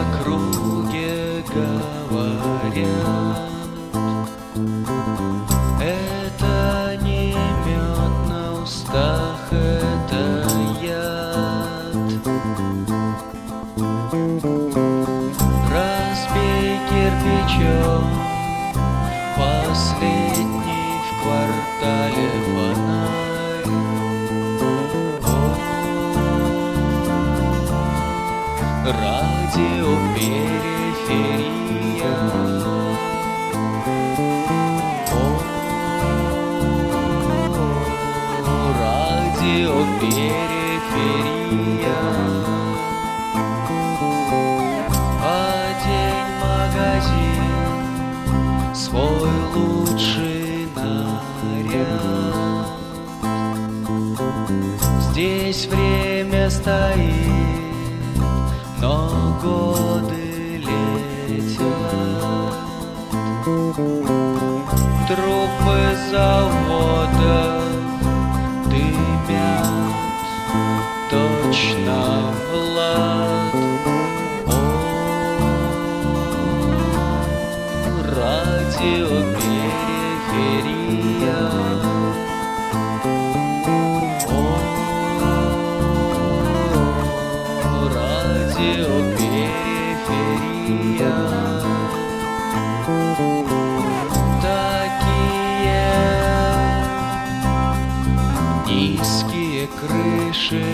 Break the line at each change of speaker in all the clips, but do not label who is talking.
округе говорят, это не мед на устах, это яд. Разбей кирпичом последний в квартале фонарь. Радиопериферия. Радиопериферия. Одень магазин, свой лучший наряд. Здесь время стоит, но годы летят. Трубы заводов дымят, точно Влад. О, радиопериферия. Радиопериферия. Такие низкие крыши,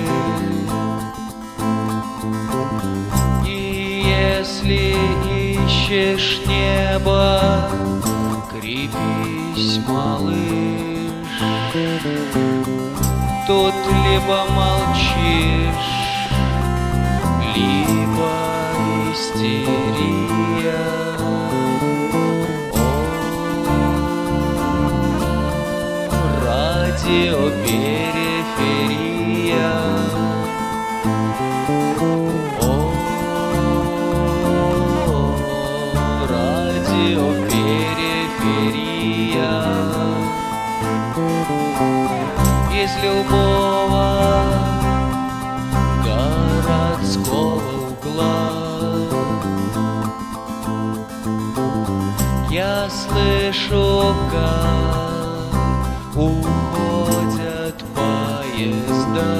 и если ищешь небо, крепись, малыш. Тут либо молчишь, либо истерия. О, радиопериферия. О, радиопериферия. Из любого городского угла я слышу, как уходят поезда.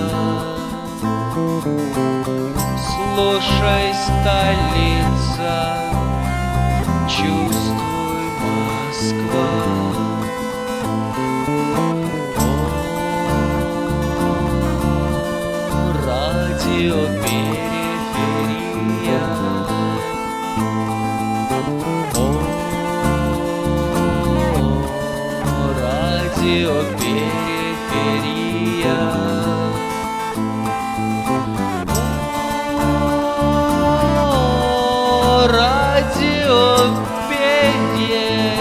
Слушай, столица, чувствуй, Москва. Радиопериферия. О, радиопериферия. О, радиопериферия.